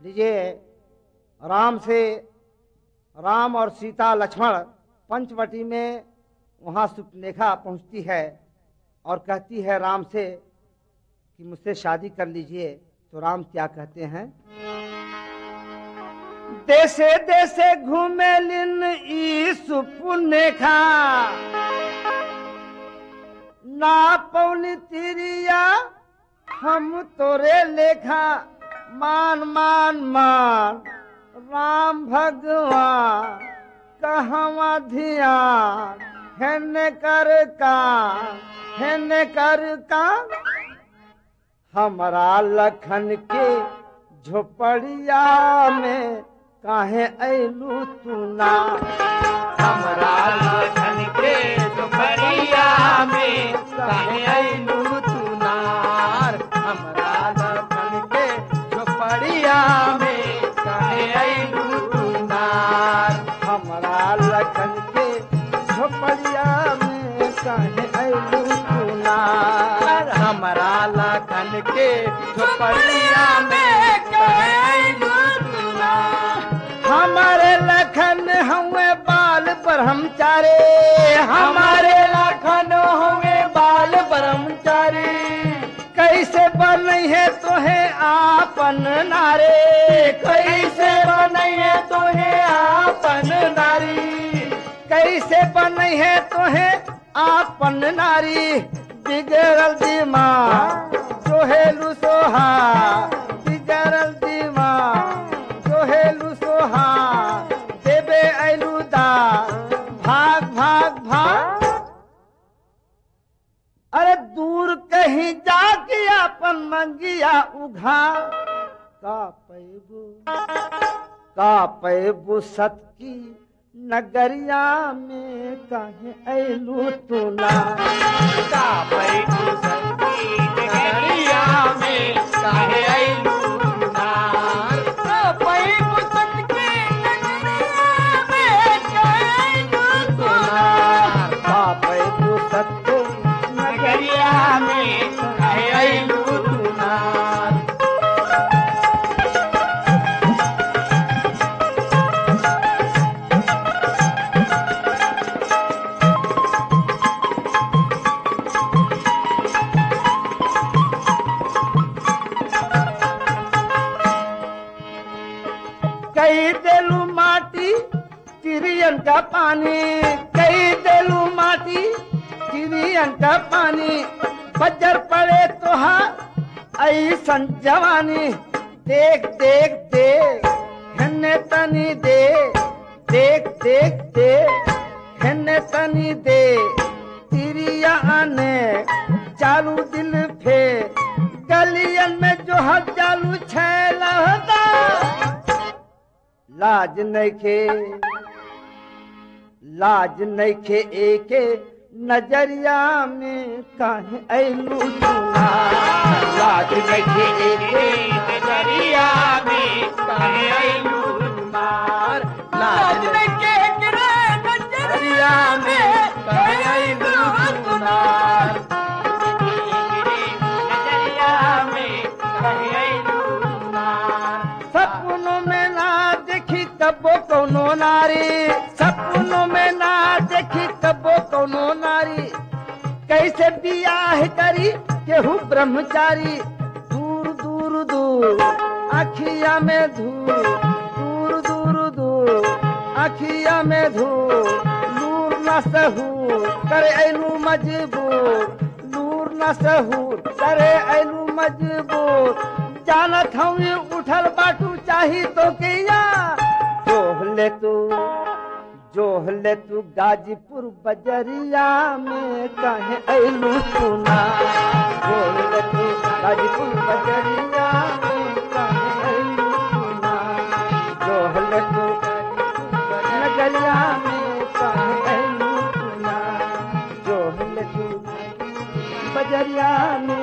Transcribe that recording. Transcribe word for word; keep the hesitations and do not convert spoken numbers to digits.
लीजिए, राम से राम और सीता लक्ष्मण पंचवटी में वहाँ सुपनेखा पहुँचती है और कहती है राम से कि मुझसे शादी कर लीजिए। तो राम क्या कहते हैं? देशे देशे घूमे लिन ई सुपनेखा, ना पौनी तिरिया हम तोरे लेखा। मान मान मान राम भगवान कहवा ध्यान, हेने कर का हेने कर का। हमारा लखन के झोपड़िया में काहे ऐलू तू ना। हमरा लखन के झोपड़िया में काहे ऐलू तू नार। हमरा लखन के झोपड़िया में काहे ऐलू तू नार। हमारा लखन के झोपड़िया में काहे ऐलू तू ना। हमरा लखन के झोपड़िया में काहे ऐलू तू नार। हमारे लखन हुए बाल ब्रह्मचारी, हमारे लखन हुए बाल ब्रह्मचारी। कैसे बनी है तोहे आपन नारे। कैसे बनैहे तोहे आपन नारी। कैसे बनी है तोहे आपन नारी। बिगड़ल दिमाग जोहेलू सोहा, बिगड़ल दिमाग जोहेलू सोहा। देबे ऐलू दा भाग भाग भाग। अरे दूर कहीं जाके अपन मंगिया उघा। का पैबू का पैबू सत की नगरिया में काहे ऐलू तू ना। का पैबू सत की नगरिया में काहे ऐलू तू नार। का पैबू सत की नगरिया में काहे ऐलू तू नार। का पैबू सत की नगरिया में काहे ऐलू तू नार। कई देलू माटी चिड़ियन का पानी। कई देलू माटी चिड़ियन का पानी। बजर पड़े तोहा ऐसन जवानी। देख देख देख हेने तनी दे, देख देख देख हेने तनी दे। तिरिया आने चालू दिल फे, गलियन में जो हक चालू छैला होता। लाज नइखे लाज नइखे एके नजरिया में काहे ऐलू तू ना। लाज नइखे एके नजरिया में काहे ऐलू तू नार। लाज नइखे एके नजरिया में काहे ऐलू तू नार। नजरिया में काहे ऐलू तू नार। सपनों में ना देखी कबो कौनो नारी। सपनों में ना देखी कबो कौनो नारी। कैसे बियाह करी केहू ब्रह्मचारी। दूर दूर दूर अखिया में धूल, दूर दूर दूर अखिया में धूल। नूर न सहूर करे ऐलू मजबूर, नूर न सहूर करे ऐलू मजबूर। जानत हूँ उठल बाटू चाही तो किया। जोहले तू जोहले तू गाजीपुर बजरिया में काहे ऐलू तू ना। जोहले तू गाजीपुर बजरिया में काहे ऐलू तू ना। जोहले तू नगरिया में काहे ऐलू तू ना। जोहले तू बजरिया में